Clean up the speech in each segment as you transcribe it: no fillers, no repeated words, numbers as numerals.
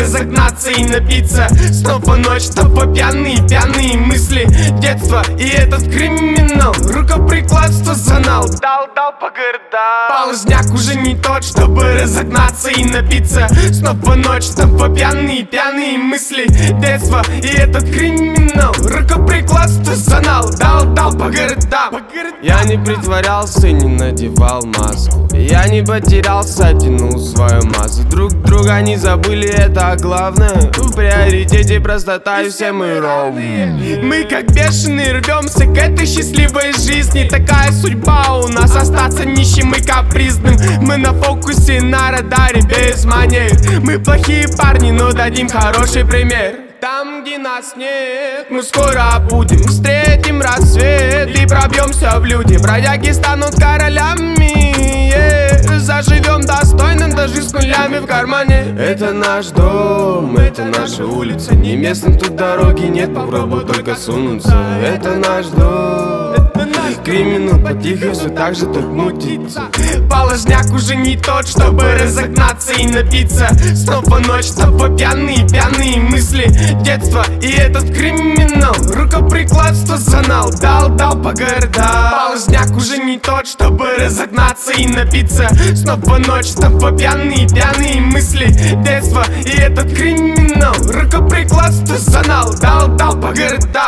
разогнаться и напиться. Снова ночь, снова пьяные мысли детства и этот криминал. Рукоприкладство занал, дал по городам. Полозняк уже не тот, чтобы разогнаться и напиться. Снова ночь, снова пьяные мысли детства и этот криминал. Рукоприкладство занал, дал по городам. Я не притворялся, не надевал маску. Я не потерялся, тянул свою массу. Друг друга не забыли, это главное. В приоритете простота и все мы ровные. Мы как бешеные рвемся к этой счастливой жизни. Такая судьба у нас, остаться нищим и капризным. Мы на фокусе, на радаре, без манер. Мы плохие парни, но дадим хороший пример. Там, где нас нет, мы скоро будем. Встретим рассвет и пробьемся в люди. Бродяги станут королями, заживем достойно, даже с нулями в кармане. Это наш дом, это наша улица. Не местным тут дороги нет, попробуй только сунуться. Это наш дом, криминал потихо все так же тут мутится. Полозняк уже не тот, чтобы разогнаться и напиться. Снова ночь, снова пьяные мысли детства и этот криминал. Рукоприкладство занал, дал по городам. Полозняк уже не тот, чтобы разогнаться и напиться. Снова ночь, снова пьяные мысли детства и этот криминал. Рукоприкладство занал, дал по городам.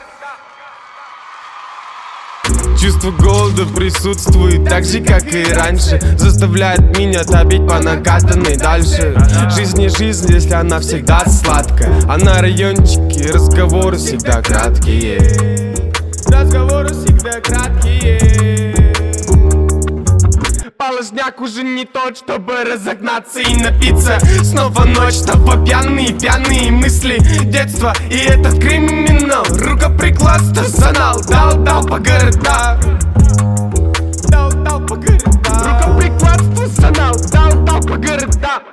Чувство голода присутствует так же, как и раньше. Заставляет меня топить по накатанной дальше. Жизнь не жизнь, если она всегда сладкая. А на райончике разговоры всегда краткие. Разговоры всегда краткие. Полозняк уже не тот, чтобы разогнаться и напиться. Снова ночь, снова пьяные мысли детства и этот криминал. Рукоприкладство занал, дал по городам. Дал по городам. Рукоприкладство занал, дал по городам.